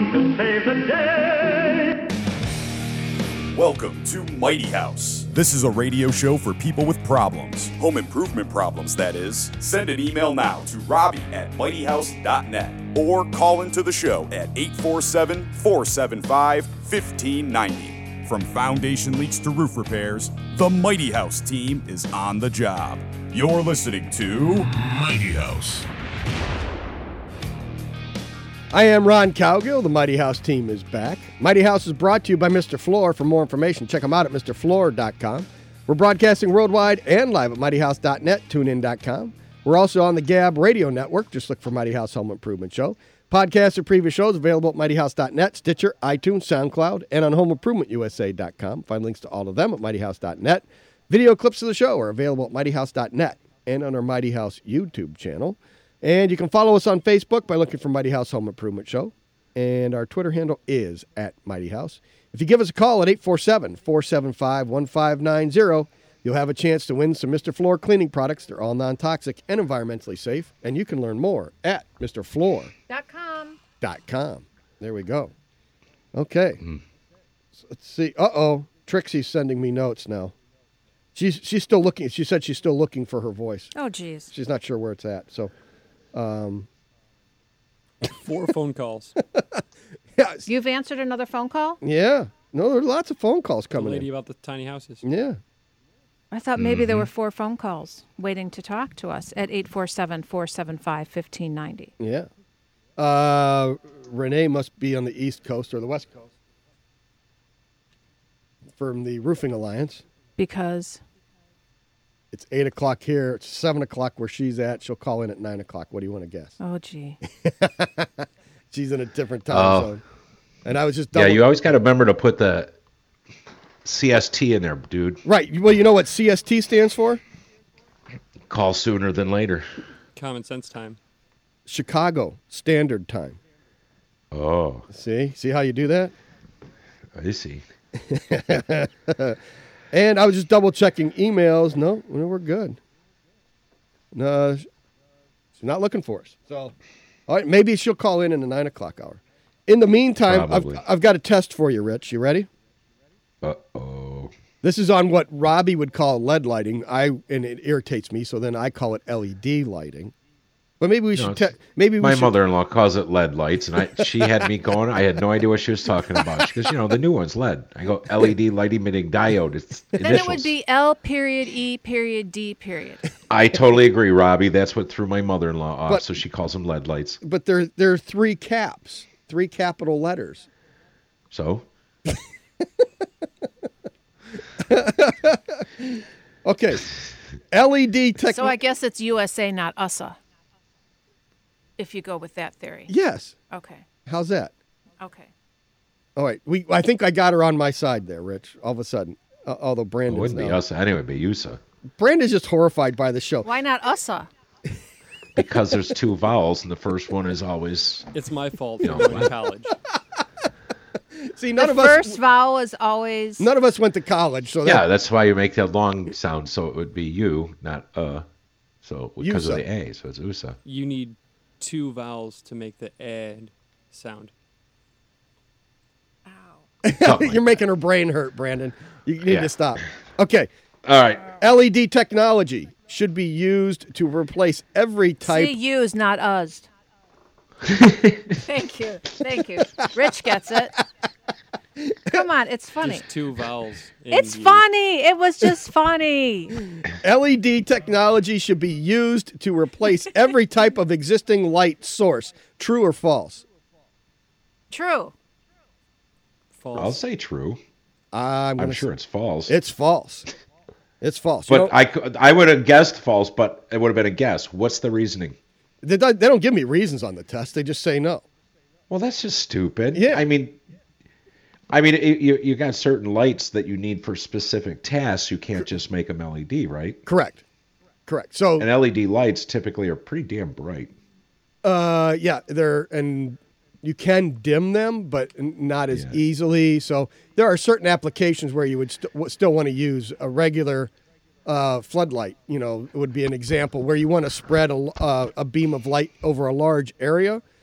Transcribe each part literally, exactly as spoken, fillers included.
come to save the day. Welcome to Mighty House. This is a radio show for people with problems. Home improvement problems, that is. Send an email now to Robbie at mighty house dot net or call into the show at eight four seven, four seven five, one five nine zero. From foundation leaks to roof repairs, the Mighty House team is on the job. You're listening to Mighty House. I am Ron Cowgill. The Mighty House team is back. Mighty House is brought to you by Mister Floor. For more information, check them out at Mr Floor dot com. We're broadcasting worldwide and live at mighty house dot net, tune in dot com. We're also on the Gab Radio Network. Just look for Mighty House Home Improvement Show. Podcasts of previous shows available at mighty house dot net, Stitcher, iTunes, SoundCloud, and on home improvement u s a dot com. Find links to all of them at mighty house dot net. Video clips of the show are available at mighty house dot net and on our Mighty House YouTube channel. And you can follow us on Facebook by looking for Mighty House Home Improvement Show. And our Twitter handle is at Mighty House. If you give us a call at eight four seven, four seven five, one five nine zero, you'll have a chance to win some Mister Floor cleaning products. They're all non-toxic and environmentally safe. And you can learn more at Mr Floor dot com. Dot com. There we go. Okay. Mm. So let's see. Uh-oh. Trixie's sending me notes now. She's she's still looking. She said she's still looking for her voice. Oh, geez. She's not sure where it's at. So... Um, Four phone calls. yeah. You've answered another phone call? Yeah. No, there are lots of phone calls coming the lady in. about the tiny houses. Yeah. I thought maybe mm-hmm. there were four phone calls waiting to talk to us at eight four seven, four seven five, one five nine zero. Yeah. Uh, Renee must be on the East Coast or the West Coast from the Roofing Alliance. Because? It's eight o'clock here. It's seven o'clock where she's at. She'll call in at nine o'clock. What do you want to guess? Oh, gee. She's in a different time oh. zone. And I was just double- Yeah, you always got to remember to put the C S T in there, dude. Right. Well, you know what C S T stands for? Call sooner than later. Common sense time. Chicago Standard Time. Oh. See? See how you do that? I see. And I was just double checking emails. No, no, we're good. No, she's not looking for us. So, all right, maybe she'll call in in the nine o'clock hour. In the meantime, I've, I've got a test for you, Rich. You ready? Uh-oh. This is on what Robbie would call L E D lighting. I and it irritates me, so then I call it L E D lighting. But maybe we no, should. Te- maybe we my should... mother-in-law calls it L E D lights, and I she had me going. I had no idea what she was talking about. She goes, you know, the new one's L E D. I go, L E D light emitting diode. It's then initials. it would be L period E period D period. I totally agree, Robbie. That's what threw my mother-in-law off. But, so she calls them L E D lights. But there, there are three caps, three capital letters. So. Okay, L E D technology. So I guess it's U S A, not U S A. If you go with that theory. Yes. Okay. How's that? Okay. All right. We I think I got her on my side there, Rich. All of a sudden, uh, although Brandon's It wouldn't be now. us anyway, it'd be U S A. Brandon's just horrified by the show. Why not U S A? Because there's two vowels, and the first one is always. It's my fault You for know, going to college. See, none the of us. first vowel is always. None of us went to college, so Yeah, that, that's why you make that long sound, so it would be you, not uh. So because of U S A. the A, so it's U S A. You need two vowels to make the "ed" sound. Ow. You're making her brain hurt, Brandon. You need Yeah. to stop. Okay. All right. L E D technology should be used to replace every type. See, used, not used. Thank you. Thank you. Rich gets it. Come on, it's funny. There's two vowels. in It's the- funny. It was just funny. L E D technology should be used to replace every type of existing light source. True or false? True. False. I'll say true. I'm, I'm gonna sure say- it's false. It's false. It's false. You but know, I, cou- I would have guessed false, but it would have been a guess. What's the reasoning? they, don't, they don't give me reasons on the test. They just say no. Well, that's just stupid. Yeah. I mean, I mean, it, you you got certain lights that you need for specific tasks. You can't just make them L E D, right? Correct. Correct. So, And L E D lights typically are pretty damn bright. uh, yeah, they're and you can dim them, but n- not as Yeah. easily. So there are certain applications where you would st- w- still want to use a regular uh, floodlight. You know, it would be an example where you want to spread a, l- uh, a beam of light over a large area.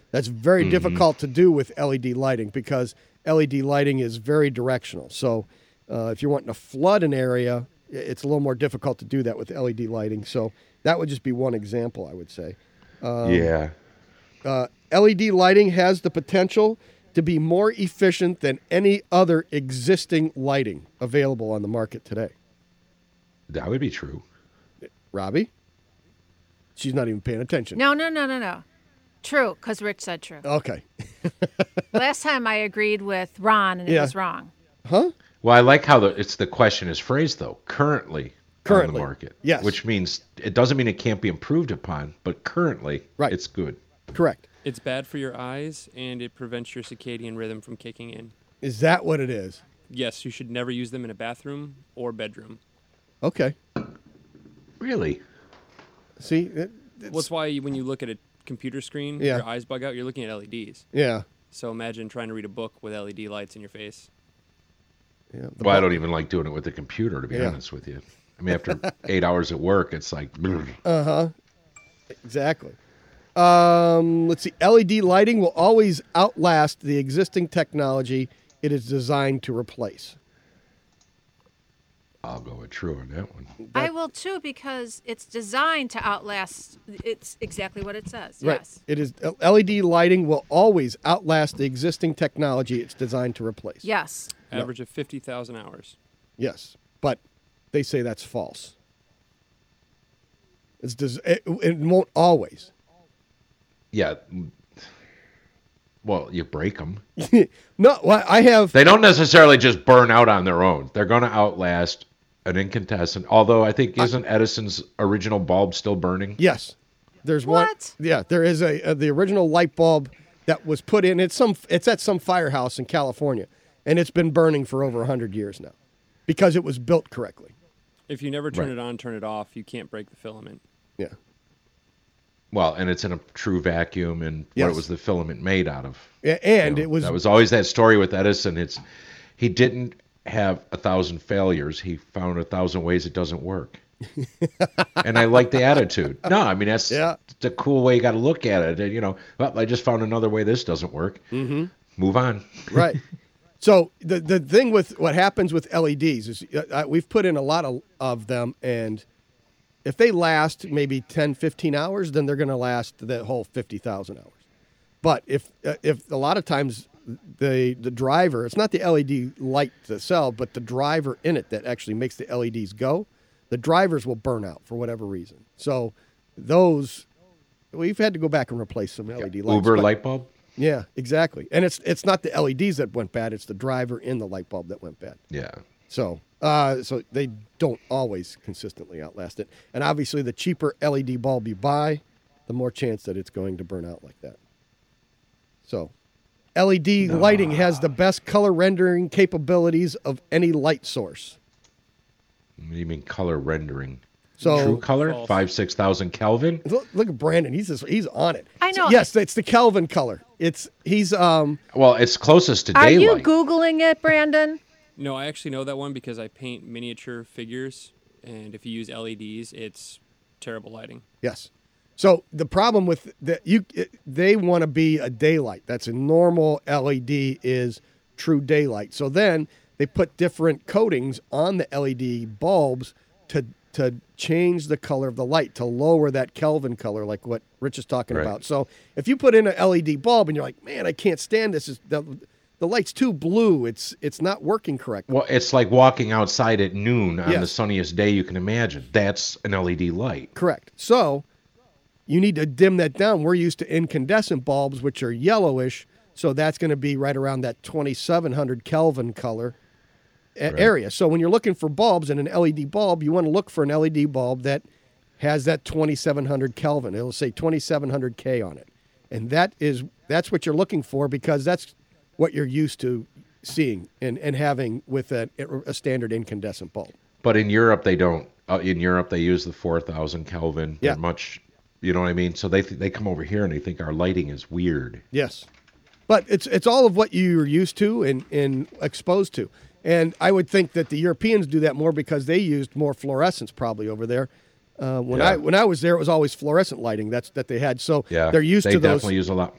That's very Mm-hmm. difficult to do with L E D lighting because L E D lighting is very directional. So uh, if you're wanting to flood an area, i- it's a little more difficult to do that with L E D lighting. So that would just be one example, I would say. Um, yeah. Uh, L E D lighting has the potential to be more efficient than any other existing lighting available on the market today. That would be true. Robbie? She's not even paying attention. No, no, no, no, no. True, because Rich said true. Okay. Last time I agreed with Ron, and it Yeah. was wrong. Huh? Well, I like how the it's the question is phrased though. Currently, on Currently, the market, yes. Which means it doesn't mean it can't be improved upon, but currently, Right. it's good. Correct. It's bad for your eyes, and it prevents your circadian rhythm from kicking in. Is that what it is? Yes, you should never use them in a bathroom or bedroom. Okay. Really? See? It, it's, Well, that's why you- when you look at a computer screen, Yeah. your eyes bug out. You're looking at L E Ds. yeah. So imagine trying to read a book with L E D lights in your face. Yeah. The Well, I bu- don't even like doing it with the computer, to be Yeah. honest with you. I mean, after eight hours at work, it's like, Exactly. Um, let's see. L E D lighting will always outlast the existing technology it is designed to replace. I'll go with true on that one. I will too, because it's designed to outlast. It's exactly what it says. Right. Yes. It is L E D lighting will always outlast the existing technology it's designed to replace. Yes. Average of fifty thousand hours. Yes, but they say that's false. It's des- it, it won't always. Yeah. Well, you break them. No, well, I have. They don't necessarily just burn out on their own. They're going to outlast an incandescent. Although I think isn't Edison's original bulb still burning? Yes, there's one. What? Yeah, there is a, a the original light bulb that was put in. It's some. It's at some firehouse in California, and it's been burning for over a hundred years now, because it was built correctly. If you never turn Right. it on, turn it off, you can't break the filament. Yeah. Well, and it's in a true vacuum, and Yes. what was the filament made out of? A- And You know, it was. that was always that story with Edison. It's he didn't have a thousand failures. He found a thousand ways it doesn't work. And I like the attitude. No, I mean that's Yeah. it's a cool way you got to look at it. And, you know, well, I just found another way this doesn't work. Mm-hmm. Move on. Right. So the the thing with what happens with L E Ds is uh, uh, we've put in a lot of, of them, and if they last maybe ten, fifteen hours, then they're going to last the whole fifty thousand hours. But if uh, if a lot of times the the driver, it's not the L E D light itself, but the driver in it that actually makes the L E Ds go, the drivers will burn out for whatever reason. So those, we've had to go back and replace some L E D lights. Uber but- light bulb. Yeah, exactly. And it's it's not the L E Ds that went bad; it's the driver in the light bulb that went bad. Yeah. So, uh, so they don't always consistently outlast it. And obviously, the cheaper L E D bulb you buy, the more chance that it's going to burn out like that. So, L E D lighting has the best color rendering capabilities of any light source. What do you mean color rendering? So, True color, False. five six thousand Kelvin. look, look at Brandon; he's just, he's on it. I know. Yes, it's the Kelvin color. It's he's um Well, it's closest to Are daylight. you Googling it, Brandon? No, I actually know that one because I paint miniature figures, and if you use L E Ds, it's terrible lighting. Yes. So the problem with that, you they want to be a daylight. That's a normal L E D is true daylight. So then they put different coatings on the L E D bulbs to to change the color of the light, to lower that Kelvin color, like what Rich is talking Right. about. So if you put in an L E D bulb and you're like, man, I can't stand this, is the, the light's too blue. It's it's not working correctly. Well, it's like walking outside at noon on Yes. the sunniest day you can imagine. That's an L E D light. Correct. So you need to dim that down. We're used to incandescent bulbs, which are yellowish. So that's going to be right around that twenty-seven hundred Kelvin color a- Right. area. So when you're looking for bulbs in an L E D bulb, you want to look for an L E D bulb that has that twenty-seven hundred Kelvin. It'll say twenty-seven hundred K on it. And that is that's what you're looking for, because that's what you're used to seeing and, and having with a, a standard incandescent bulb. But in Europe, they don't. Uh, in Europe, they use the four thousand Kelvin. Yeah. They're much, you know what I mean? So they th- they come over here and they think our lighting is weird. Yes. But it's it's all of what you're used to and, and exposed to. And I would think that the Europeans do that more because they used more fluorescence probably over there. Uh, when Yeah. I when I was there, it was always fluorescent lighting that's that they had. So Yeah, they're used they to those. definitely use a lot.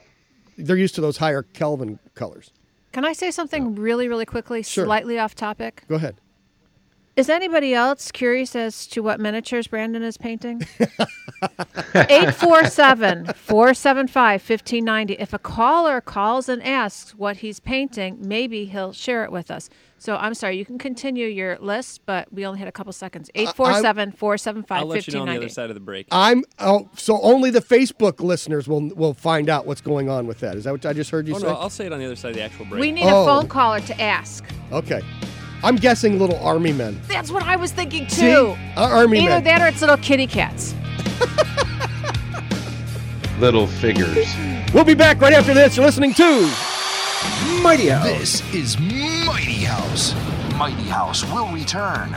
they're used to those higher Kelvin colors. Can I say something really, really quickly, Sure. slightly off topic? Go ahead. Is anybody else curious as to what miniatures Brandon is painting? eight four seven, four seven five, one five nine zero. If a caller calls and asks what he's painting, maybe he'll share it with us. So I'm sorry, you can continue your list, but we only had a couple seconds. eight four seven, four seven five, I'll one let you know five on the nine other zero. side of the break. I'm oh, so only the Facebook listeners will will find out what's going on with that. Is that what I just heard you oh, say? no, I'll say it on the other side of the actual break. We need Oh. a phone caller to ask. Okay. I'm guessing little army men. That's what I was thinking too. See? Our army Either men. that or it's little kitty cats. Little figures. We'll be back right after this. You're listening to Mighty House. This is Mighty House. Mighty House will return.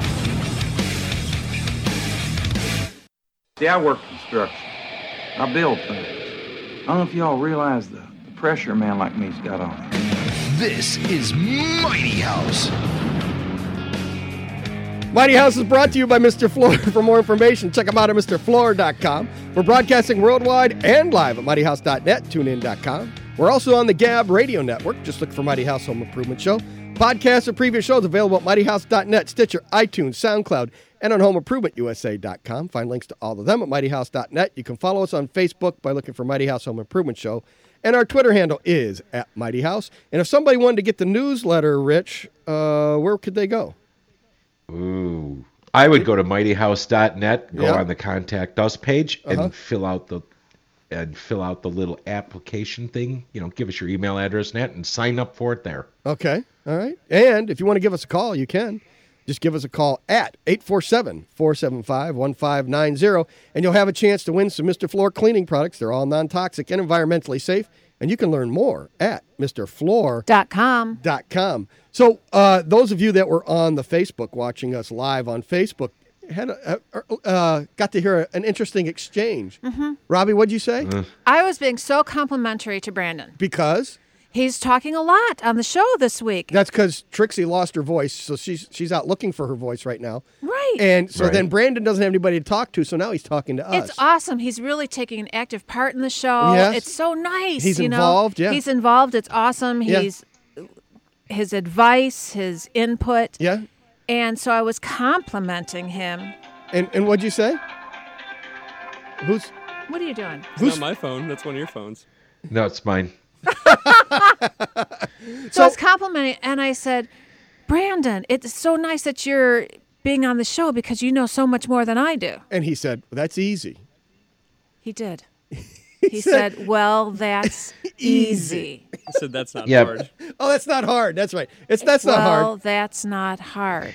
See, I work construction. I build things. I don't know if y'all realize the, the pressure a man like me's got on him. This is Mighty House. Mighty House is brought to you by Mister Floor. For more information, check them out at Mr Floor dot com. We're broadcasting worldwide and live at Mighty House dot net, tune in dot com. We're also on the Gab Radio Network. Just look for Mighty House Home Improvement Show. Podcasts of previous shows available at Mighty House dot net, Stitcher, iTunes, SoundCloud, and on Home Improvement U S A dot com. Find links to all of them at Mighty House dot net. You can follow us on Facebook by looking for Mighty House Home Improvement Show. And our Twitter handle is at Mighty House. And if somebody wanted to get the newsletter, Rich, uh, where could they go? Ooh. I would go to Mighty House dot net, go Yeah. on the Contact Us page, Uh-huh. and fill out the and fill out the little application thing. You know, give us your email address and that, and sign up for it there. Okay. All right. And if you want to give us a call, you can. Just give us a call at eight four seven, four seven five, one five nine zero, and you'll have a chance to win some Mister Floor cleaning products. They're all non-toxic and environmentally safe, and you can learn more at Mr Floor Dot com. dot com. So uh, those of you that were on the Facebook watching us live on Facebook had a, uh, got to hear an interesting exchange. Mm-hmm. Robbie, what'd you say? I was being so complimentary to Brandon. Because He's talking a lot on the show this week. that's because Trixie lost her voice, so she's she's out looking for her voice right now. Right. And so Right. then Brandon doesn't have anybody to talk to, so now he's talking to us. It's awesome. He's really taking an active part in the show. Yes. It's so nice. He's you know? involved, yeah. He's involved. It's awesome. Yeah. He's his advice, his input. Yeah. And so I was complimenting him. And and what'd you say? Who's What are you doing? It's who's not my phone. That's one of your phones. No, it's mine. So, I was complimenting, and I said, Brandon, it's so nice that you're being on the show because you know so much more than I do. and he said, well, that's easy. He did. He said, well, that's easy. I said that's not Yeah. hard. Oh, that's not hard. That's right. It's that's not well, hard that's not hard.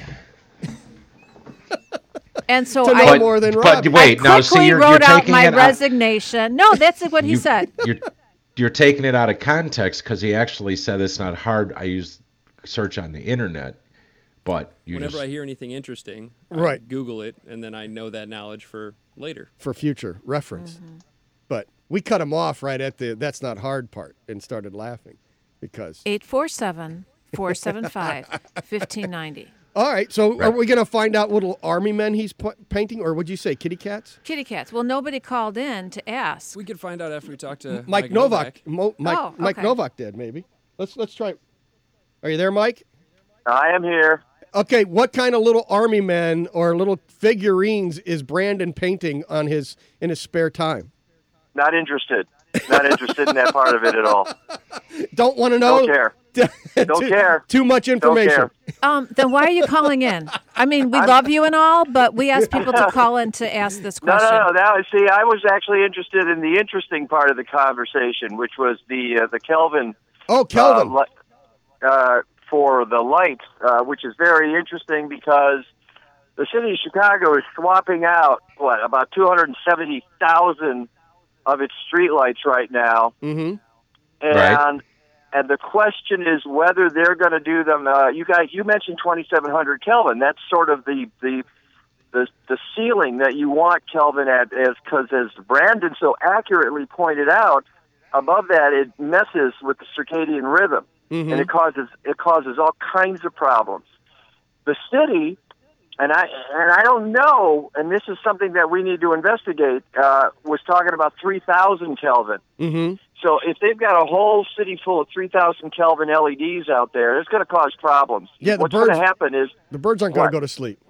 And so to know I, more than but Robbie. wait, I now quickly see, you're, wrote you're out taking my it out, resignation. No, that's what he you- said. You're, you're taking it out of context because he actually said it's not hard. I use search on the internet, but you Whenever just I hear anything interesting, I Right. Google it, and then I know that knowledge for later. for future reference. Mm-hmm. But we cut him off right at the that's not hard part and started laughing because. eight four seven, four seven five, one five nine zero. All right, so are Right. we going to find out little army men he's p- painting, or would you say kitty cats? Kitty cats. Well, nobody called in to ask. We could find out after we talk to Mike, Novak. Mo- Mike, Oh, Mike okay. Novak did maybe. Let's let's try. Are you there, Mike? I am here. Okay, what kind of little army men or little figurines is Brandon painting on his in his spare time? Not interested. Not interested in that part of it at all. Don't want to know. Don't care. Don't too, care. Too much Don't information. care. Um, then why are you calling in? I mean, we love you and all, but we ask people to call in to ask this No, question. no, no. Now, see, I was actually interested in the interesting part of the conversation, which was the uh, the Kelvin. Oh, Kelvin. Uh, li- uh, for the light, uh, which is very interesting because the city of Chicago is swapping out what about two hundred seventy thousand of its streetlights right now, mm-hmm. and Right. and the question is whether they're going to do them. Uh, you guys, you mentioned twenty-seven hundred Kelvin. That's sort of the the the, the ceiling that you want Kelvin at, as because as Brandon so accurately pointed out, above that it messes with the circadian rhythm, Mm-hmm. and it causes it causes all kinds of problems. The city. And I and I don't know, and this is something that we need to investigate. Uh, was talking about three thousand Kelvin. Mm-hmm. So if they've got a whole city full of three thousand Kelvin L E Ds out there, it's going to cause problems. Yeah, the What's birds- going to happen is The birds aren't going What? to go to sleep.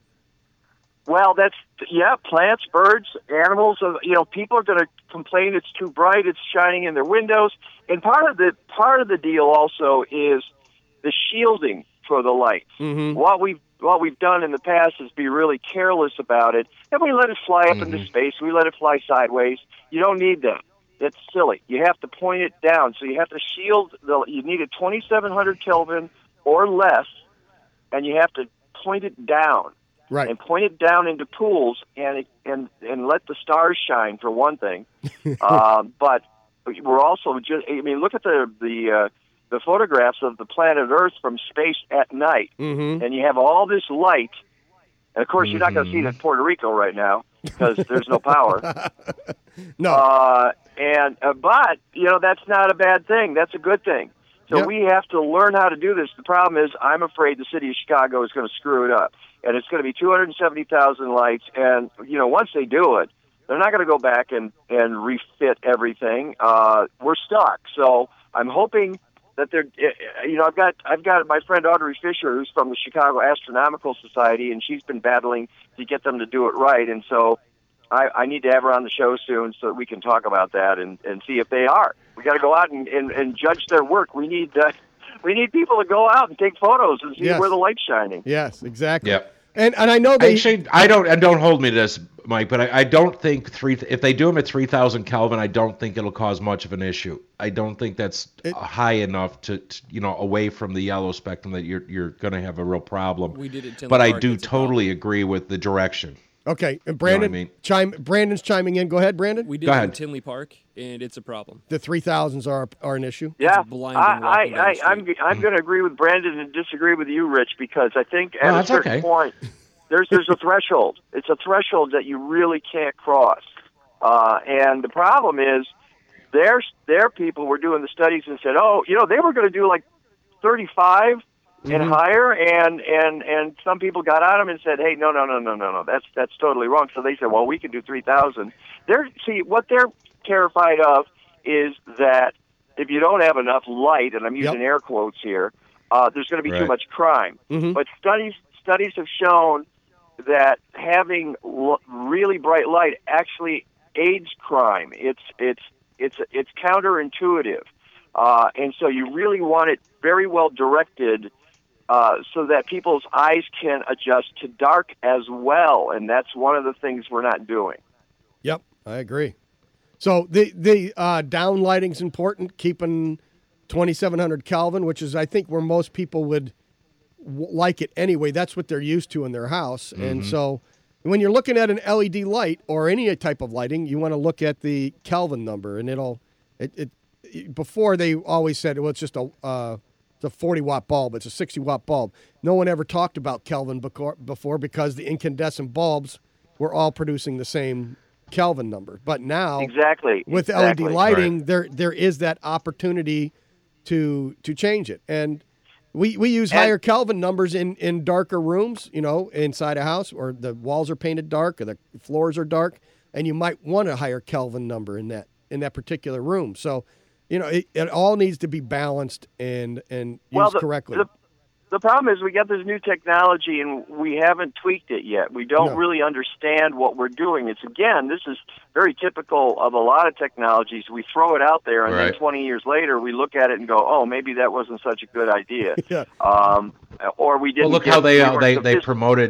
Well, that's yeah. Plants, birds, animals. uh, You know, people are going to complain it's too bright. It's shining in their windows. And part of the part of the deal also is the shielding for the lights. Mm-hmm. What we've what we've done in the past is be really careless about it, and we let it fly up Mm-hmm. into space. We let it fly sideways. You don't need that. That's silly. You have to point it down. So you have to shield the. You need a twenty-seven hundred Kelvin or less, and you have to point it down. Right. And point it down into pools and and and let the stars shine for one thing. um, but we're also just. I mean, look at the the uh, the photographs of the planet Earth from space at night, Mm-hmm. and you have all this light. And of course, you're not going to see it in Puerto Rico right now because there's no power. No. Uh, and uh, but you know that's not a bad thing. That's a good thing. So Yep. we have to learn how to do this. The problem is, I'm afraid the city of Chicago is going to screw it up, and it's going to be two hundred seventy thousand lights. And you know, once they do it, they're not going to go back and and refit everything. Uh, we're stuck. So I'm hoping that they're. You know, I've got I've got my friend Audrey Fisher, who's from the Chicago Astronomical Society, and she's been battling to get them to do it right. And so I, I need to have her on the show soon so that we can talk about that and, and see if they are. We got to go out and, and, and judge their work. We need uh, we need people to go out and take photos and see Yes. where the light's shining. Yes, exactly. Yep. And and I know they. Actually, I don't. And don't hold me to this, Mike. But I, I don't think three. If they do them at three thousand Kelvin, I don't think it'll cause much of an issue. I don't think that's It- high enough to, to, you know, away from the yellow spectrum that you're you're going to have a real problem. We did it at Tinley But I Park, do it's a totally agree with the direction. Okay, and Brandon, mean? chime. Brandon's chiming in. Go ahead, Brandon. We did Go it in ahead. Tinley Park, and it's a problem. The three thousands are are an issue. Yeah, blinding I, walking down I, the I, I'm street. I'm going to agree with Brandon and disagree with you, Rich, because I think at Oh, a that's certain okay. point there's there's a threshold. It's a threshold that you really can't cross. Uh, and the problem is, their their people were doing the studies and said, oh, you know, they were going to do like thirty-five and higher, and, and and some people got on them and said, hey, no, no, no, no, no, no, that's that's totally wrong. So they said, well, we can do three thousand. They're see what they're terrified of is that if you don't have enough light, and I'm using Yep. air quotes here, uh, there's going to be too Right. much crime. Mhm. But studies studies have shown that having l- really bright light actually aids crime. It's it's it's it's counterintuitive, uh, and so you really want it very well directed. Uh, so that people's eyes can adjust to dark as well, and that's one of the things we're not doing. Yep, I agree. So the the uh, down lighting's important. Keeping twenty-seven hundred Kelvin, which is I think where most people would w- like it anyway. That's what they're used to in their house, and so when you're looking at an L E D light or any type of lighting, you want to look at the Kelvin number, and it'll it, it before they always said well it's just a uh, it's a forty watt bulb, it's a sixty watt bulb. No one ever talked about Kelvin becor- before because the incandescent bulbs were all producing the same Kelvin number. But now Exactly. with exactly. L E D lighting, there there is that opportunity to to change it. And we, we use And- higher Kelvin numbers in, in darker rooms, you know, inside a house, or the walls are painted dark or the floors are dark, and you might want a higher Kelvin number in that in that particular room. So, you know, it, it all needs to be balanced and and used Well, the, correctly. The, the problem is we got this new technology and we haven't tweaked it yet. We don't No. really understand what we're doing. It's again, this is very typical of a lot of technologies. We throw it out there, and Right. then twenty years later, we look at it and go, "Oh, maybe that wasn't such a good idea." Yeah. Um, or we didn't. Well, look get- how they we uh, weren't they they sophistic- promoted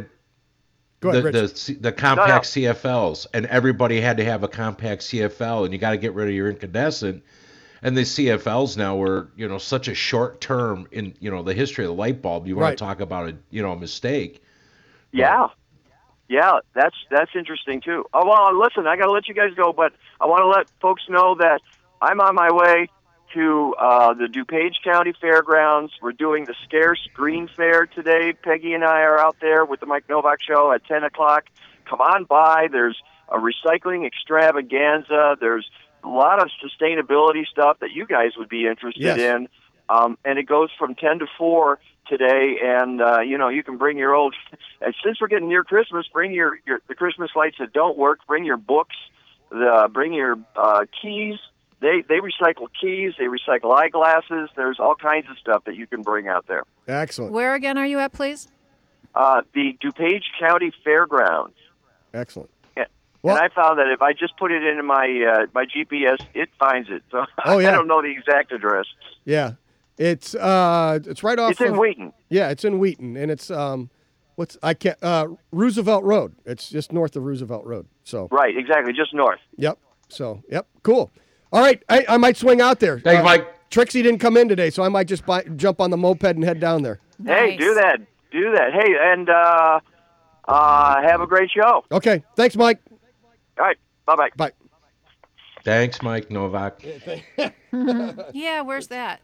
Go ahead, the, Rich. the C- the compact No, no. C F Ls, and everybody had to have a compact C F L, and you got to get rid of your incandescent. And the C F Ls now were, you know, such a short term in, you know, the history of the light bulb. You want Right. to talk about a, you know, a mistake. Yeah, yeah, that's that's interesting too. Oh well, listen, I got to let you guys go, but I want to let folks know that I'm on my way to uh, the DuPage County Fairgrounds. We're doing the Scarce Green Fair today. Peggy and I are out there with the Mike Novak Show at ten o'clock. Come on by. There's a recycling extravaganza. There's a lot of sustainability stuff that you guys would be interested Yes. in. Um, and it goes from ten to four today, and uh, you know you can bring your old. And since we're getting near Christmas, bring your, your the Christmas lights that don't work. Bring your books, the bring your uh, keys, they they recycle keys, they recycle eyeglasses. There's all kinds of stuff that you can bring out there. Excellent. Where again are you at, please? Uh, the DuPage County Fairgrounds. Excellent. Yeah. Well- and I found that if I just put it into my uh, my G P S, it finds it. So Oh, yeah. I don't know the exact address. Yeah. It's uh it's right off It's in of- Wheaton. Yeah, it's in Wheaton, and it's um what's I can't uh Roosevelt Road. It's just north of Roosevelt Road. So Right, exactly, just north. Yep. So, yep. Cool. All right, I, I might swing out there. Thanks, Uh, Mike. Trixie didn't come in today, so I might just buy, jump on the moped and head down there. Hey, Nice. do that. Do that. Hey, and uh, uh, have a great show. Okay. Thanks, Mike. All right, bye-bye. Bye. Thanks, Mike Novak. Yeah, where's that?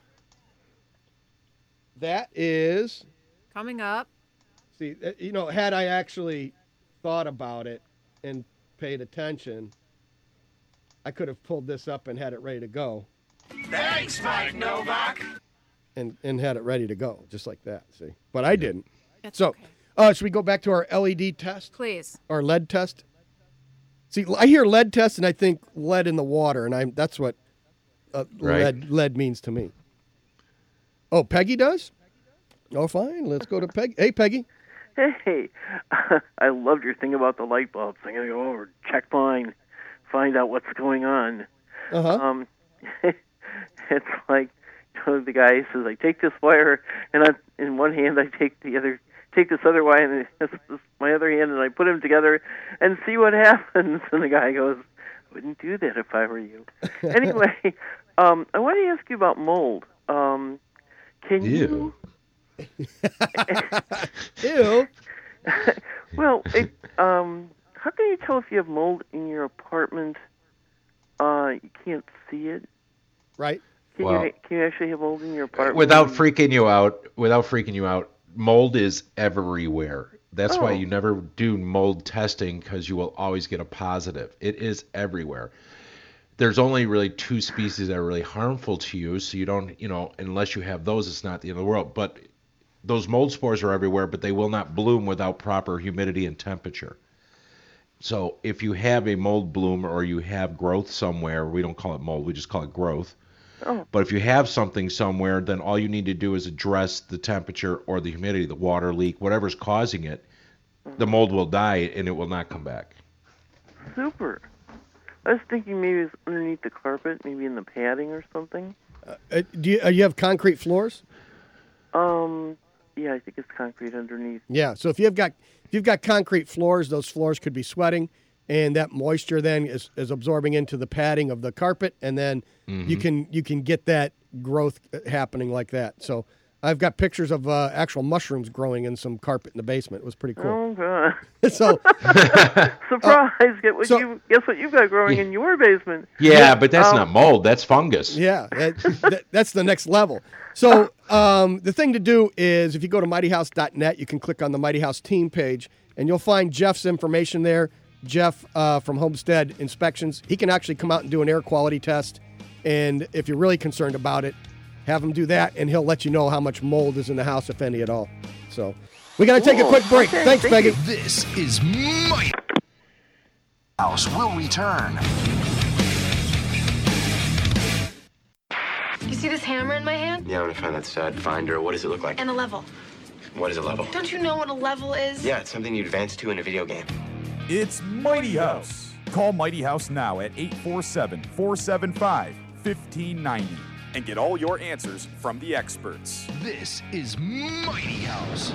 That is, Coming up. see, uh, you know, had I actually thought about it and paid attention, I could have pulled this up and had it ready to go. Thanks, Mike Novak. And, and had it ready to go, just like that, see. But I didn't. It's So, okay. uh, should we go back to our L E D test? Please. Or lead test? See, I hear lead test and I think lead in the water, and I'm that's what uh, Right. lead lead means to me. Oh, Peggy does? Oh, fine. Let's go to Peggy. Hey, Peggy. Hey, I loved your thing about the light bulbs. I'm going to go over, check mine, find out what's going on. Uh-huh. Um, it's like, you know, the guy says, I take this wire, and I, in one hand I take the other, take this other wire, and this, this, my other hand, and I put them together and see what happens. And the guy goes, I wouldn't do that if I were you. Anyway, um, I want to ask you about mold. Um, can Ew. you... Ew. Well, it, um, how can you tell if you have mold in your apartment? Uh, you can't see it. Right. Can Well- you can you actually have mold in your apartment? Without freaking you out, without freaking you out, mold is everywhere. That's why Oh. you never do mold testing, because you will always get a positive. It is everywhere. There's only really two species that are really harmful to you, so you don't, you know, unless you have those, it's not the end of the world. But those mold spores are everywhere, but they will not bloom without proper humidity and temperature. So if you have a mold bloom or you have growth somewhere, we don't call it mold, we just call it growth. Oh. But if you have something somewhere, then all you need to do is address the temperature or the humidity, the water leak, whatever's causing it. The mold will die and it will not come back. Super. I was thinking maybe it's underneath the carpet, maybe in the padding or something. Uh, do you, uh, you have concrete floors? Um, yeah, I think it's concrete underneath. Yeah. So if you've got if you've got concrete floors, those floors could be sweating, and that moisture then is, is absorbing into the padding of the carpet, and then you can you can get that growth happening like that. So I've got pictures of uh, actual mushrooms growing in some carpet in the basement. It was pretty cool. Oh God! So Surprise! Get what so- you guess what you've got growing in your basement. Yeah, but that's Um, not mold, that's fungus. yeah, that, that, that's the next level. So um, the thing to do is if you go to mighty house dot net, you can click on the Mighty House team page, and you'll find Jeff's information there. Jeff uh, from Homestead Inspections. He can actually come out and do an air quality test. And if you're really concerned about it, have him do that, and he'll let you know how much mold is in the house, if any at all. So we got to take a Cool. quick break. Okay, Thanks, thank Peggy. you. This is Mighty House will return. You see this hammer in my hand? Yeah, I'm gonna find that stud finder. What does it look like? And a level. What is a level? Don't you know what a level is? Yeah, it's something you advance to in a video game. It's Mighty House. Call Mighty House now at eight four seven, four seven five, one five nine zero and get all your answers from the experts. This is Mighty House.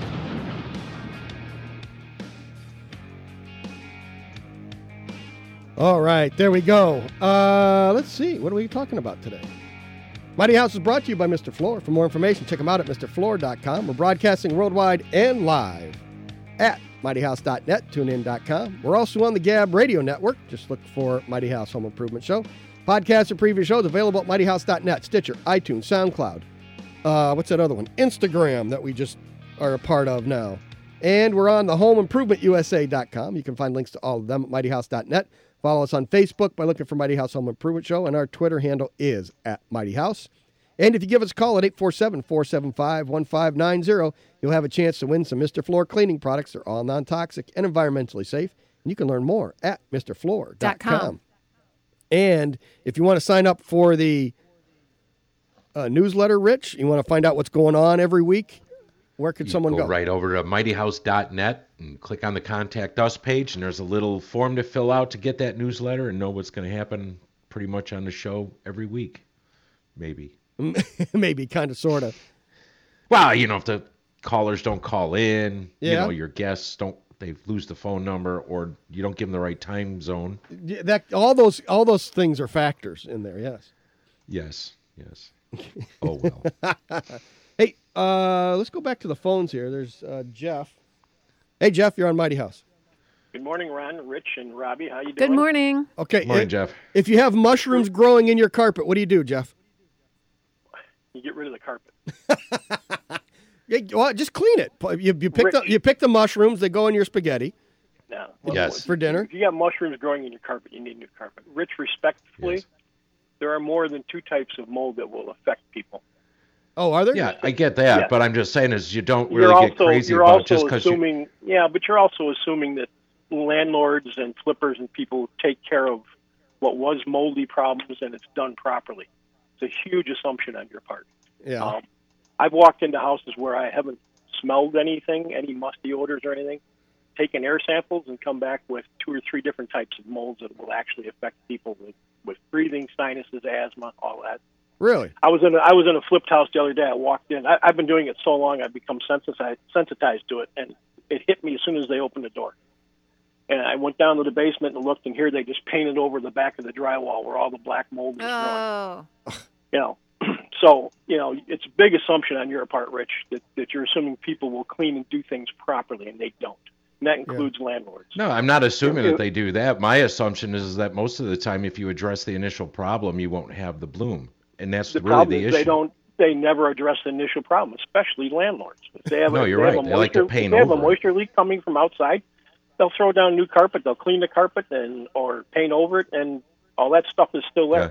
All right, there we go. Uh, let's see. What are we talking about today? Mighty House is brought to you by Mister Floor. For more information, check him out at Mr Floor dot com. We're broadcasting worldwide and live at mighty house dot net, tune in dot com. We're also on the Gab Radio Network. Just look for Mighty House Home Improvement Show. Podcasts and previous shows available at mighty house dot net, Stitcher, iTunes, SoundCloud. Uh, what's that other one? Instagram that we just are a part of now. And we're on the home improvement u s a dot com. You can find links to all of them at mighty house dot net. Follow us on Facebook by looking for Mighty House Home Improvement Show, and our Twitter handle is at Mighty House. And if you give us a call at eight four seven, four seven five, one five nine zero, you'll have a chance to win some Mister Floor cleaning products. They're all non-toxic and environmentally safe. And you can learn more at Mr Floor dot com. And if you want to sign up for the uh, newsletter, Rich, you want to find out what's going on every week, where could You someone go go? right over to mighty house dot net and click on the Contact Us page, and there's a little form to fill out to get that newsletter and know what's going to happen pretty much on the show every week. Maybe. Maybe, kind of, sort of. Well, you know, if the callers don't call in, you Yeah. know, your guests don't, they lose the phone number, or you don't give them the right time zone. Yeah, that all those all those things are factors in there. Yes. Yes, yes. Oh, well. Hey, uh, let's go back to the phones here. There's uh, Jeff. Hey, Jeff, you're on Mighty House. Good morning, Ron, Rich, and Robbie. How you doing? Good morning. Okay. Morning, if, Jeff. If you have mushrooms growing in your carpet, what do you do, Jeff? You get rid of the carpet. Yeah, well, just clean it. You, you pick the you pick the mushrooms. They go in your spaghetti. No. Yes. For dinner. If you got mushrooms growing in your carpet, you need new carpet. Rich, respectfully, Yes. there are more than two types of mold that will affect people. Oh, are there? Yeah, I get that, Yeah. but I'm just saying is you don't You're really also, get crazy you're about also just because you... assuming, yeah, but you're also assuming that landlords and flippers and people take care of what was moldy problems and it's done properly. It's a huge assumption on your part. Yeah. Um, I've walked into houses where I haven't smelled anything, any musty odors or anything, taken air samples and come back with two or three different types of molds that will actually affect people with, with breathing, sinuses, asthma, all that. Really? I was in a, I was in a flipped house the other day. I walked in. I, I've been doing it so long I've become sensitized, sensitized to it, and it hit me as soon as they opened the door. And I went down to the basement and looked, and here they just painted over the back of the drywall where all the black mold was Oh. growing. You know, so you know it's a big assumption on your part, Rich, that, that you're assuming people will clean and do things properly, and they don't. And that includes landlords. No, I'm not assuming that they do that. My assumption is that most of the time, if you address the initial problem, you won't have the bloom, and that's The really problem the is issue. they don't. They never address the initial problem, especially landlords. If they have No, a, you're they have right. a They like to moisture, paint if they have a over it. moisture leak coming from outside, they'll throw down new carpet. They'll clean the carpet and or paint over it, and all that stuff is still there. Yeah.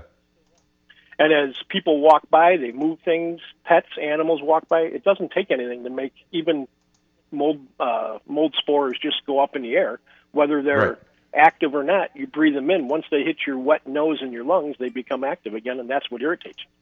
And as people walk by, they move things. Pets, animals walk by. It doesn't take anything to make even mold uh, mold spores just go up in the air, whether they're Right. active or not. You breathe them in. Once they hit your wet nose and your lungs, they become active again, and that's what irritates you.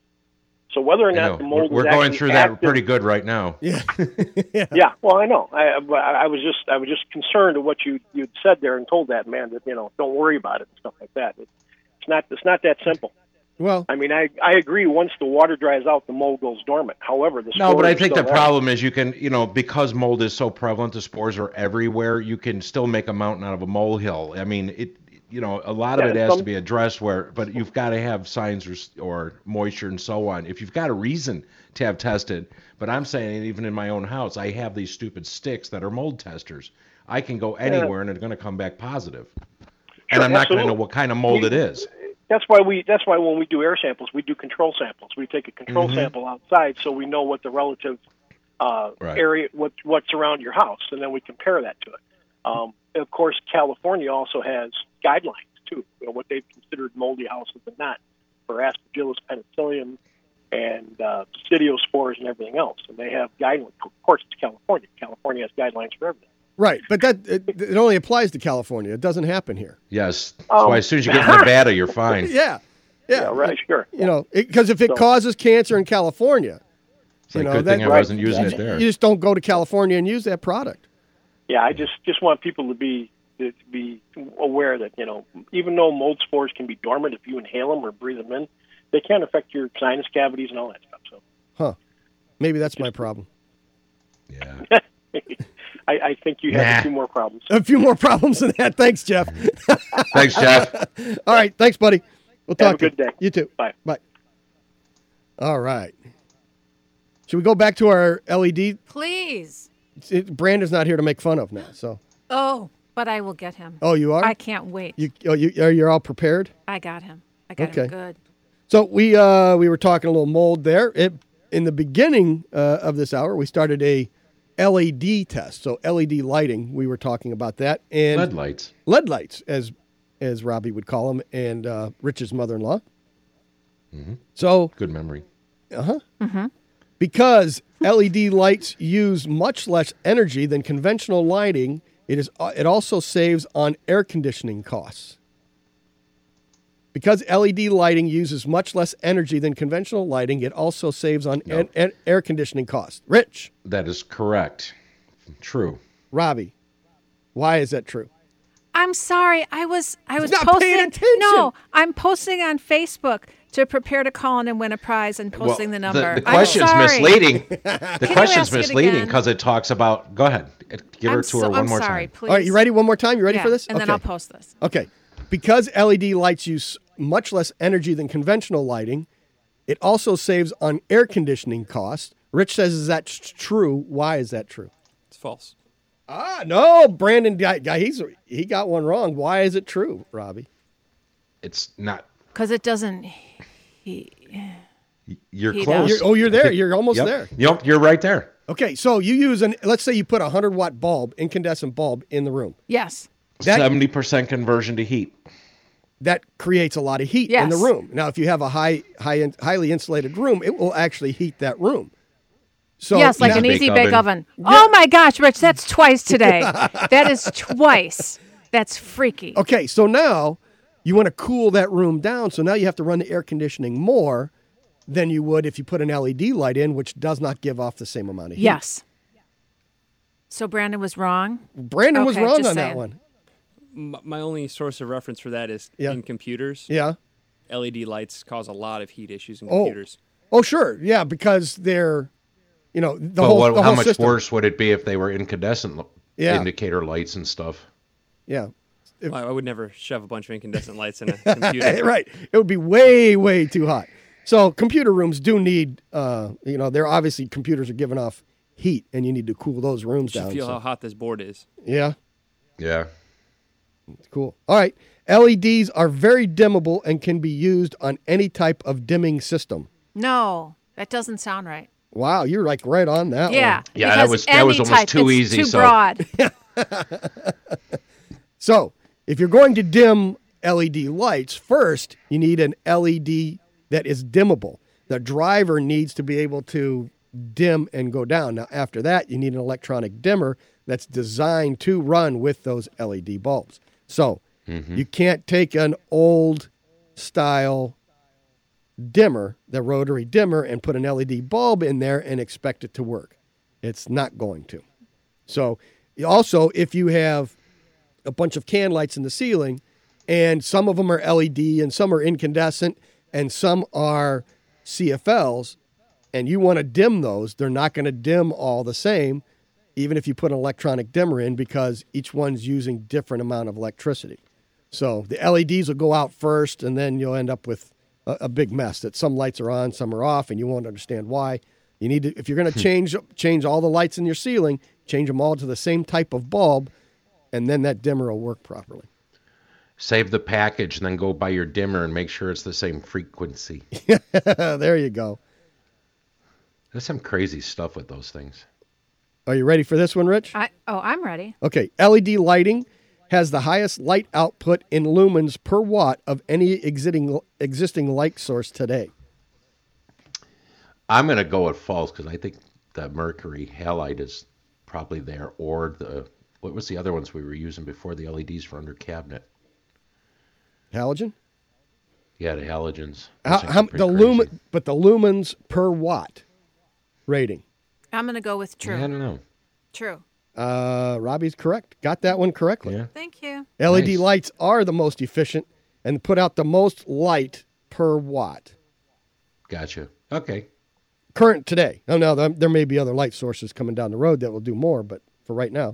So whether or I not know. the We're, mold we're is going actually through that active, pretty good right now. Yeah. yeah, well, I know. I, but I was just, I was just concerned of what you you'd said there and told that man that you know, don't worry about it and stuff like that. It's not, it's not that simple. Well, I mean, I, I agree. Once the water dries out, the mold goes dormant. However, the No, but I spores are think the still there. problem is you can, you know, because mold is so prevalent, the spores are everywhere. You can still make a mountain out of a molehill. I mean, it, you know, a lot of Yeah, it has some- to be addressed where, but you've got to have signs or, s- or moisture and so on. If you've got a reason to have tested, but I'm saying even in my own house, I have these stupid sticks that are mold testers. I can go anywhere and it's going to come back positive. and Sure, I'm not going to absolutely. know what kind of mold it is. That's why we. That's why when we do air samples, we do control samples. We take a control Mhm. sample outside, so we know what the relative uh, Right. area, what what's around your house, and then we compare that to it. Um, of course, California also has guidelines too, you know, what they've considered moldy houses and not for Aspergillus penicillium and uh, Pseudospores and everything else. And they have guidelines. Of course, it's California. California has guidelines for everything. Right, but that it, it only applies to California. It doesn't happen here. Yes. That's Um, why as soon as you get to Nevada, you're fine. Yeah, yeah, Yeah, right, sure. You know, because if it So- causes cancer in California, It's you like, know, good thing I that- wasn't using it there. you just don't go to California and use that product. Yeah, I just just want people to be to be aware that you know even though mold spores can be dormant if you inhale them or breathe them in, they can affect your sinus cavities and all that stuff. So Huh? Maybe that's my problem. Yeah. I, I think you have Nah. a few more problems. A few more problems than that. Thanks, Jeff. Thanks, Jeff. All right, thanks, buddy. We'll talk. Have a to good you. day. You too. Bye. Bye. All right. Should we go back to our L E D? Please. It, Brandon's not here to make fun of now, so. Oh, but I will get him. Oh, you are? I can't wait. You, oh, you, are you all prepared? I got him. I got Okay. him good. So we uh, we were talking a little mold there. It, in the beginning uh, of this hour, we started a L E D test. So L E D lighting, we were talking about that, and L E D lights. L E D lights, as as Robbie would call them, and uh, Rich's mother-in-law. Mm-hmm. So Good memory. uh huh. Mm-hmm. Because L E D lights use much less energy than conventional lighting, it is uh, it also saves on air conditioning costs. Because L E D lighting uses much less energy than conventional lighting, it also saves on No. an, an air conditioning costs. Rich, That is correct. True. Robbie, why is that true? I'm sorry. I was I was not posting. paying attention. No, I'm posting on Facebook to prepare to call in and win a prize and posting Well, the number. The, the question's I'm sorry. misleading. The Can you question's ask it misleading again? because it talks about. Go ahead. Give I'm her to so- her one I'm more sorry, time. please. All right, you ready one more time? You ready Yeah, for this? and then Okay. I'll post this. Okay. Because L E D lights use much less energy than conventional lighting, it also saves on air conditioning costs. Rich says, is that tr- true? Why is that true? It's false. Ah, no, Brandon, guy, guy, he's he got one wrong. Why is it true, Robbie? It's not. Because it doesn't. He, You're He close. does. You're- oh, you're there. You're almost Yep. there. Yep, you're right there. Okay, so you use an, let's say you put a one hundred watt bulb, incandescent bulb in the room. yes. That- seventy percent conversion to heat. That creates a lot of heat in the Yes. room. Now, if you have a high, high, highly insulated room, it will actually heat that room. So yes, like now- an Bake easy bake oven. oven. Oh my gosh, Rich, that's twice today. That is twice. That's freaky. Okay, so now you want to cool that room down. So now you have to run the air conditioning more than you would if you put an L E D light in, which does not give off the same amount of heat. Yes. So Brandon was wrong. Brandon was Okay, wrong just on that saying. one. M- my only source of reference for that is Yeah. in computers. Yeah. L E D lights cause a lot of heat issues in Oh. computers. Oh, sure. Yeah, because they're, you know, the But whole, what, the how whole much system. worse would it be if they were incandescent l- Yeah. indicator lights and stuff? Yeah. If- I I would never shove a bunch of incandescent lights in a computer. right. It would be way, way too hot. So computer rooms do need, uh, you know, they're obviously computers are giving off heat, and you need to cool those rooms You down. should feel so- how hot this board is. Yeah. Yeah. Cool. All right. L E Ds are very dimmable and can be used on any type of dimming system. No, that doesn't sound right. Wow, you're like right on that Yeah. one. Yeah, that because was- that was any almost type, too it's easy, Too so- broad. So, if you're going to dim L E D lights, first you need an L E D that is dimmable. The driver needs to be able to dim and go down. Now, after that, you need an electronic dimmer that's designed to run with those L E D bulbs. So, you can't take an old style dimmer, the rotary dimmer, and put an L E D bulb in there and expect it to work. It's not going to. So, also, if you have a bunch of can lights in the ceiling, and some of them are L E D and some are incandescent and some are C F Ls, and you want to dim those, they're not going to dim all the same, even if you put an electronic dimmer in, because each one's using different amount of electricity. So the L E Ds will go out first, and then you'll end up with a, a big mess that some lights are on, some are off, and you won't understand why. You need to, if you're going to change change all the lights in your ceiling, change them all to the same type of bulb, and then that dimmer will work properly. Save the package and then go buy your dimmer and make sure it's the same frequency. There you go. There's some crazy stuff with those things. Are you ready for this one, Rich? I, oh, I'm ready. Okay, L E D lighting has the highest light output in lumens per watt of any existing existing light source today. I'm going to go with false because I think the mercury halide is probably there, or the what was the other ones we were using before the L E Ds for under cabinet? Halogen? Yeah, the halogens. How, Those things how, are pretty the crazy. lumen, but the lumens per watt rating. I'm going to go with true. Yeah, I don't know. True. Uh, Robbie's correct. Got that one correctly. Yeah. Thank you. L E D Nice. lights are the most efficient and put out the most light per watt. Gotcha. Okay. Current today. Oh, no, there, there may be other light sources coming down the road that will do more, but for right now.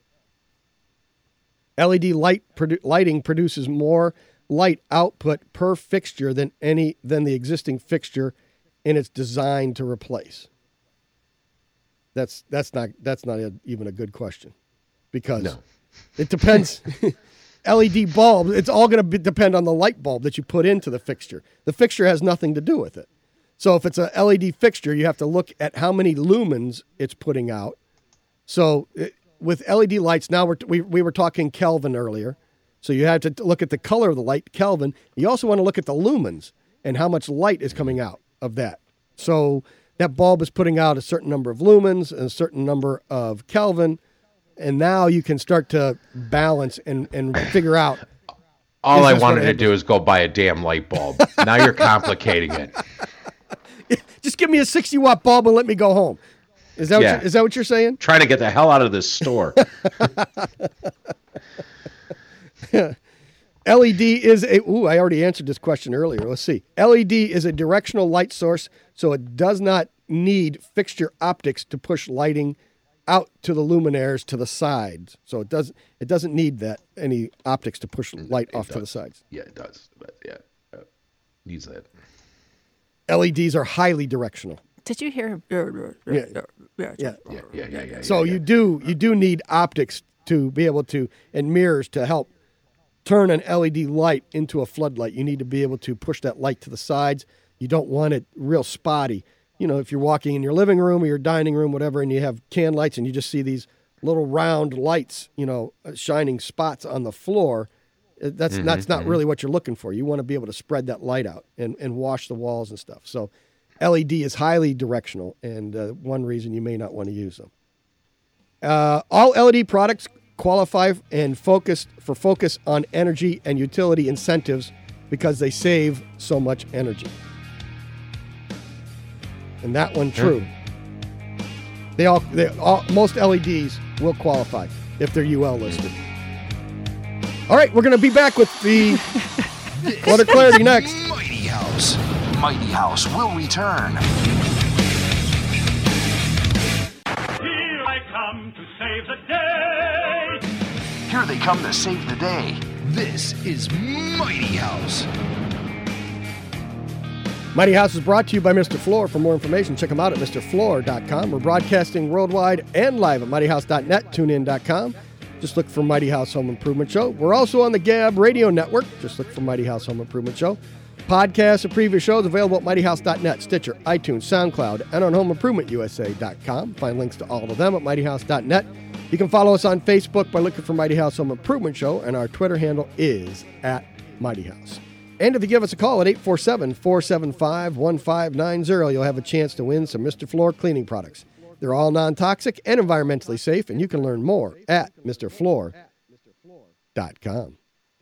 L E D light produ- lighting produces more light output per fixture than any than the existing fixture, and it's designed to replace. That's that's not that's not a, even a good question, because No. it depends. L E D bulbs, it's all going to depend on the light bulb that you put into the fixture. The fixture has nothing to do with it. So if it's a L E D fixture, you have to look at how many lumens it's putting out. So it, with L E D lights, now we're, we, we were talking Kelvin earlier. So you have to look at the color of the light, Kelvin. You also want to look at the lumens and how much light is coming out of that. So that bulb is putting out a certain number of lumens and a certain number of Kelvin. And now you can start to balance and, and figure out All Is I this what wanted I to had do is go buy a damn light bulb. Now you're complicating it. Just give me a sixty watt bulb and let me go home. Is that, Yeah. what, you, is that what you're saying? Trying to get the hell out of this store. L E D is a, ooh, I already answered this question earlier. Let's see. L E D is a directional light source, so it does not need fixture optics to push lighting out to the luminaires to the sides. So it doesn't, it doesn't need that, any optics to push light It off does. to the sides. Yeah, it does. But yeah, uh, needs that. L E Ds are highly directional. Did you hear? Yeah. Yeah. Yeah, yeah, yeah, yeah. yeah So yeah, you do you do need optics to be able to, and mirrors to help turn an L E D light into a floodlight. You need to be able to push that light to the sides. You don't want it real spotty. You know, if you're walking in your living room or your dining room, whatever, and you have can lights and you just see these little round lights, you know, shining spots on the floor, uh, that's Mhm, that's not mhm. really what you're looking for. You want to be able to spread that light out and, and wash the walls and stuff. So L E D is highly directional, and uh, one reason you may not want to use them. Uh, all L E D products qualify and focus for focus on energy and utility incentives because they save so much energy. And that one true. They all, they all, most L E Ds will qualify if they're U L listed. All right, we're going to be back with the Clutter Clarity next. Mighty House. Mighty House will return. Here I come to save the day. Here they come to save the day. This is Mighty House. Mighty House is brought to you by Mister Floor. For more information, check them out at Mr Floor dot com. We're broadcasting worldwide and live at Mighty House dot net, tune in dot com. Just look for Mighty House Home Improvement Show. We're also on the Gab Radio Network. Just look for Mighty House Home Improvement Show. Podcasts of previous shows available at Mighty House dot net, Stitcher, iTunes, SoundCloud, and on Home Improvement U S A dot com. Find links to all of them at Mighty House dot net. You can follow us on Facebook by looking for Mighty House Home Improvement Show, and our Twitter handle is at Mighty House. And if you give us a call at eight four seven, four seven five, one five nine zero, you'll have a chance to win some Mister Floor cleaning products. They're all non-toxic and environmentally safe, and you can learn more at Mr Floor dot com.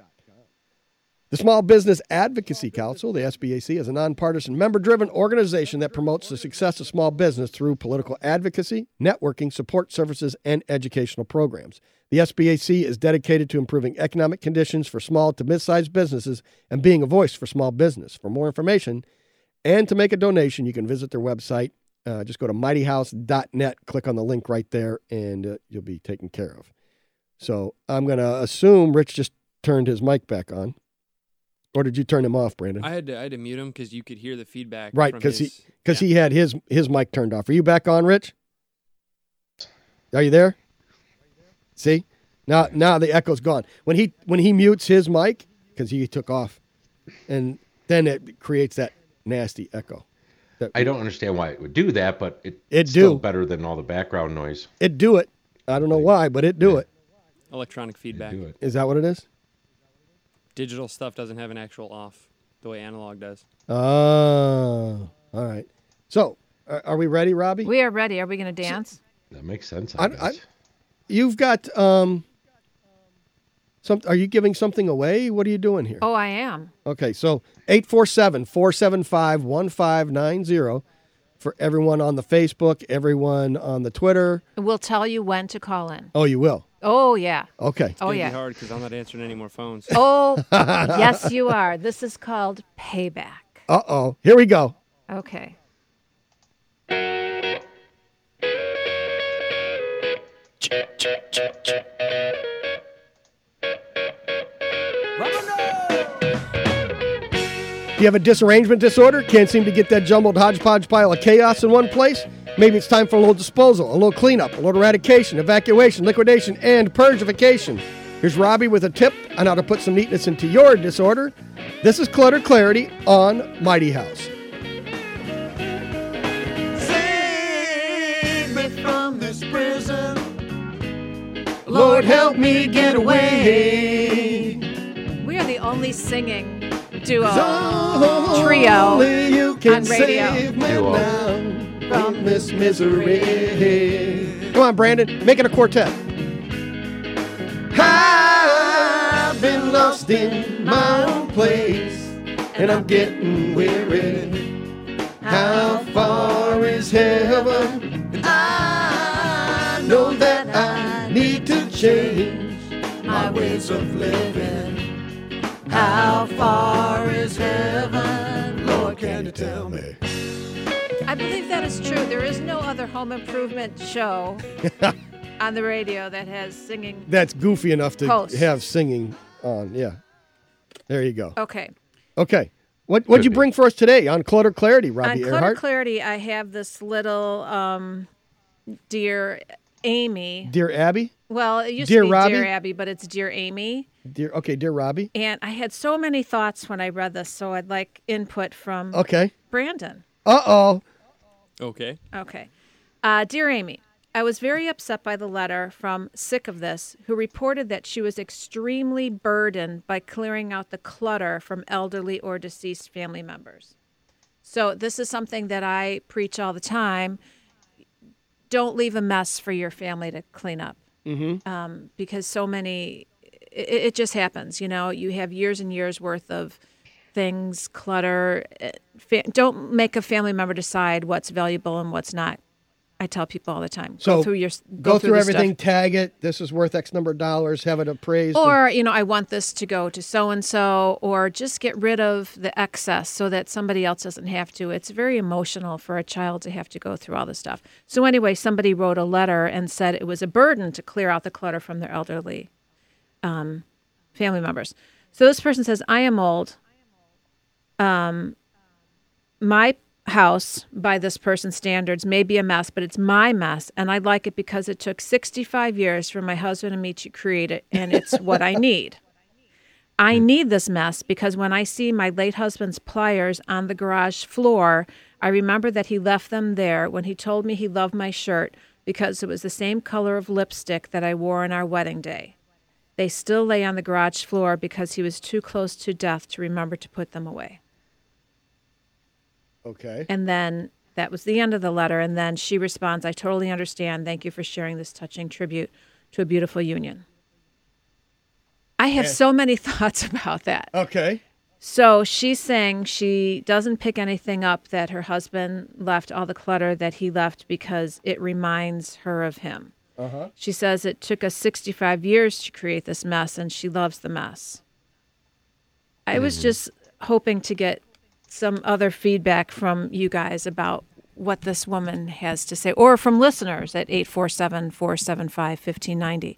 The Small Business Advocacy Council, the S B A C, is a nonpartisan, member-driven organization that promotes the success of small business through political advocacy, networking, support services, and educational programs. The S B A C is dedicated to improving economic conditions for small to mid-sized businesses and being a voice for small business. For more information and to make a donation, you can visit their website. Uh, just go to Mighty House dot net, click on the link right there, and uh, you'll be taken care of. So I'm going to assume Rich just turned his mic back on. Or did you turn him off, Brandon? I had to I had to mute him because you could hear the feedback. Right, because he because he had his his mic turned off. Are you back on, Rich? Are you there? See, now now the echo's gone. When he when he mutes his mic, because he took off, and then it creates that nasty echo. That, I don't understand why it would do that, but it, It it's still do. better than all the background noise. it do it. I don't know why, but it do it. Electronic feedback. Do it. Is that what it is? Digital stuff doesn't have an actual off the way analog does. Oh, all right. So, are, are we ready, Robbie? We are ready. Are we going to dance? That makes sense. I, I, guess. I, you've got um. Some. Are you giving something away? What are you doing here? Oh, I am. Okay, so eight four seven, four seven five, one five nine zero for everyone on the Facebook, everyone on the Twitter. We'll tell you when to call in. Oh, you will? Oh, yeah. Okay. It's Oh, gonna yeah. be hard because I'm not answering any more phones. Oh, yes, you are. This is called payback. Uh-oh. Here we go. Okay. Do you have a disarrangement disorder? Can't seem to get that jumbled hodgepodge pile of chaos in one place? Maybe it's time for a little disposal, a little cleanup, a little eradication, evacuation, liquidation, and purgification. Here's Robbie with a tip on how to put some neatness into your disorder. This is Clutter Clarity on Mighty House. Save me from this prison. Lord, help me get away. We are the only singing duo, Only trio you can on radio. save me Duo. now from this misery. Come on, Brandon, make it a quartet. I've been lost in my own place, and I'm getting weary. How far is heaven? And I know that I need to change my ways of living. How far is heaven? Lord, can you tell me? I believe that is true. There is no other home improvement show on the radio that has singing. That's goofy enough to Host. have singing on. Yeah. There you go. Okay. Okay. What what'd you Could be. bring for us today on Clutter Clarity, Robbie On Clutter Earhart? Clarity, I have this little um, Dear Amy. Dear Abby? Well, it used Dear to be Robbie? Dear Abby, but it's Dear Amy. Dear okay, dear Robbie. And I had so many thoughts when I read this, so I'd like input from Okay. Brandon. Uh-oh. Okay. Okay. Uh, Dear Amy, I was very upset by the letter from Sick of This, who reported that she was extremely burdened by clearing out the clutter from elderly or deceased family members. So this is something that I preach all the time. Don't leave a mess for your family to clean up. Mm-hmm. Um, because so many, it, it just happens, you know, you have years and years worth of things, clutter. Fa- don't make a family member decide what's valuable and what's not. I tell people all the time. So go through your go, go, through, the everything, stuff. tag it. This is worth X number of dollars. Have it appraised. Or, you know, I want this to go to so and so, or just get rid of the excess so that somebody else doesn't have to. It's very emotional for a child to have to go through all this stuff. So anyway, somebody wrote a letter and said it was a burden to clear out the clutter from their elderly um, family members. So this person says, I am old. Um, my house, by this person's standards, may be a mess, but it's my mess, and I like it because it took sixty-five years for my husband and me to create it, and it's what I need. I need this mess because when I see my late husband's pliers on the garage floor, I remember that he left them there when he told me he loved my shirt because it was the same color of lipstick that I wore on our wedding day. They still lay on the garage floor because he was too close to death to remember to put them away. Okay. And then that was the end of the letter. And then she responds, I totally understand. Thank you for sharing this touching tribute to a beautiful union. I have Yeah. so many thoughts about that. Okay. So she's saying she doesn't pick anything up that her husband left, all the clutter that he left, because it reminds her of him. Uh-huh. She says it took us sixty-five years to create this mess, and she loves the mess. I was Mm-hmm. just hoping to get some other feedback from you guys about what this woman has to say, or from listeners at eight four seven, four seven five, one five nine zero.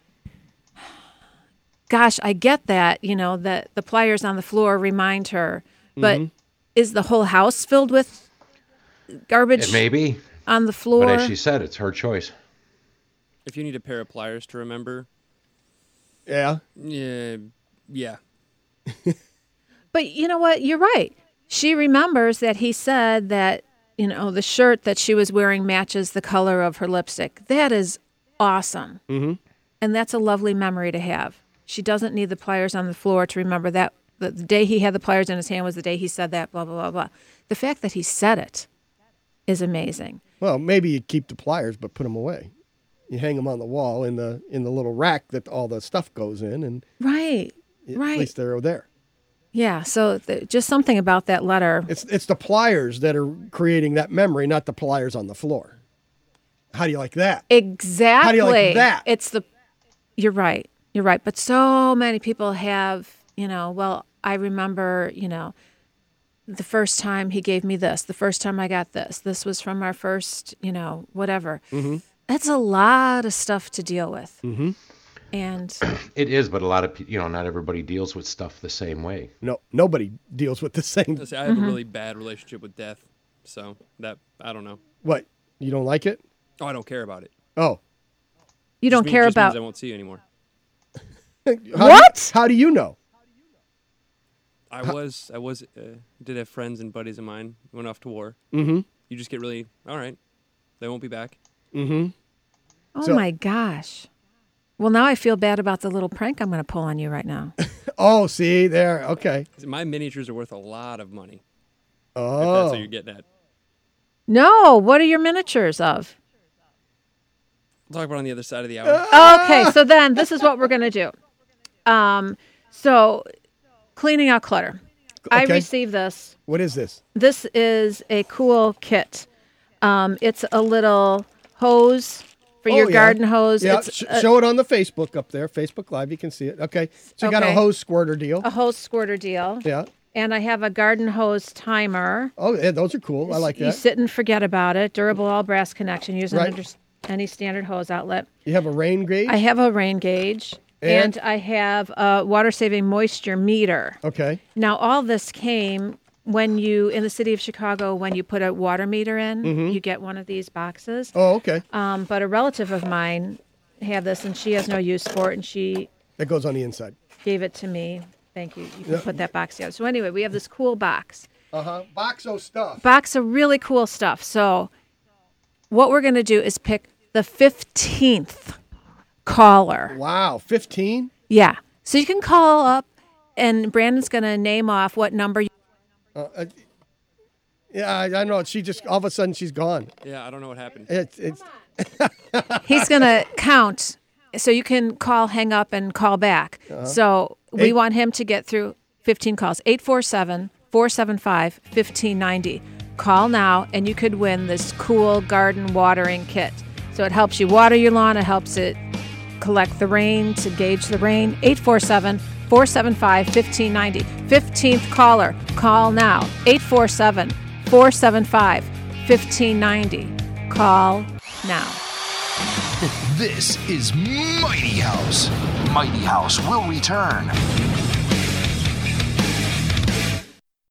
Gosh, I get that, you know, that the pliers on the floor remind her, but Mhm. is the whole house filled with garbage It may be. on the floor? But as she said, it's her choice. If you need a pair of pliers to remember, Yeah. yeah, yeah. But you know what? You're right. She remembers that he said that, you know, the shirt that she was wearing matches the color of her lipstick. That is awesome. Mm-hmm. And that's a lovely memory to have. She doesn't need the pliers on the floor to remember that the, the day he had the pliers in his hand was the day he said that, blah, blah, blah, blah. The fact that he said it is amazing. Well, maybe you keep the pliers, but put them away. You hang them on the wall in the in the little rack that all the stuff goes in, and Right, at right. least they're there. Yeah, so th- just something about that letter. It's it's the pliers that are creating that memory, not the pliers on the floor. How do you like that? Exactly. How do you like that? It's the, you're right. You're right. But so many people have, you know, well, I remember, you know, the first time he gave me this, the first time I got this, this was from our first, you know, whatever. Mm-hmm. That's a lot of stuff to deal with. Mm-hmm. And It is, but a lot of people, you know, not everybody deals with stuff the same way. No, nobody deals with the same. I have Mm-hmm. a really bad relationship with death, so that I don't know. What? You don't like it? Oh, I don't care about it. Oh. you Just don't mean- care just means about. I won't see you anymore. How What? Do, how do you know? I was, I was, uh, did have friends and buddies of mine who went off to war. Mm-hmm. You just get really, all right, they won't be back. Mm-hmm. Oh So- my gosh. Well, now I feel bad about the little prank I'm going to pull on you right now. Oh, see there. Okay. My miniatures are worth a lot of money. If that's Oh. what you're getting at. No, what are your miniatures of? We'll talk about it on the other side of the hour. Okay, so then this is what we're going to do. Um, So, cleaning out clutter. I Okay. received this. What is this? This is a cool kit. Um, it's a little hose for Oh, your yeah. garden hose. Yeah, It's sh- a- show it on the Facebook up there, Facebook Live. You can see it. Okay, so you got a Okay. hose squirter deal. a hose squirter deal. Yeah. And I have a garden hose timer. Oh, yeah, those are cool. I like You that. sit and forget about it. Durable all brass connection. Use Right. under any standard hose outlet. You have a rain gauge. I have a rain gauge. And? And I have a water saving moisture meter. Okay. Now, all this came when you, in the city of Chicago, when you put a water meter in, Mhm. you get one of these boxes. Oh, okay. Um, but a relative of mine had this, and she has no use for it, and she That goes on the inside. gave it to me. Thank you. You can Yeah. put that box together. So anyway, we have this cool box. Uh huh. Box of stuff. Box of really cool stuff. So what we're going to do is pick the fifteenth caller. Wow, fifteen? Yeah. So you can call up, and Brandon's going to name off what number you. Uh, uh, yeah, I, I know. She just all of a sudden she's gone. Yeah, I don't know what happened. It's it's. He's going to count. So you can call, hang up, and call back. Uh-huh. So we Eight- want him to get through fifteen calls. eight four seven, four seven five, one five nine zero. Call now, and you could win this cool garden watering kit. So it helps you water your lawn. It helps it collect the rain, to gauge the rain. eight four seven, four seven five, one five nine zero. fifteenth caller. Call now. eight four seven, four seven five, one five nine zero. Call now. This is Mighty House. Mighty House will return